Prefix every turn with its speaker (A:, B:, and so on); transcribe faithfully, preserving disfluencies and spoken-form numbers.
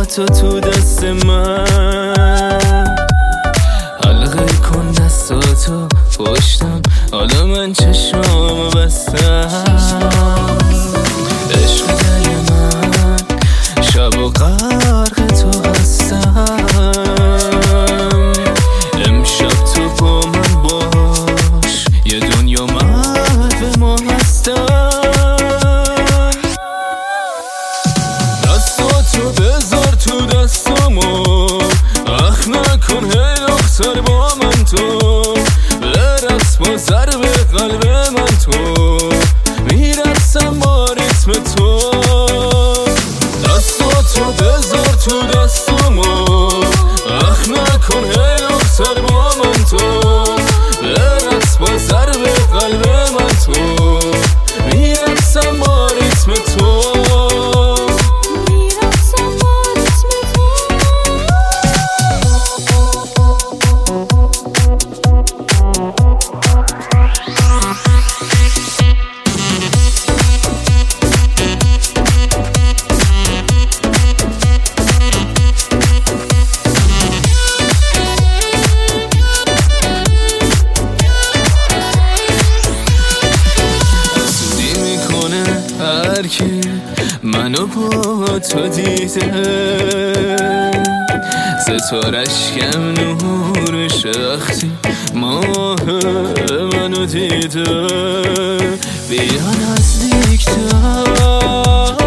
A: تو تو دست من، حلقه کن دستاتو پشتم، حالا من چشمامو بستم. عشق دل من شب و غرق تو هستم، امشب تو با من باش، یه دنیا محو ما هستن. دستاتو بذار تو دستامو، اخ نکن هی دختر با من تو، برقص با ضرب قلب من تو، میرسم با ریتم تو. دستاتو بذار تو دستامو، اخ نکن هی دختر با من تو، برقص با ضرب قلب من تو، میرسم با ریتم تو. هرکی منو با تو دیده، ستارش کم نور شخصی ماه منو دیده، بیا نزدیک‌تر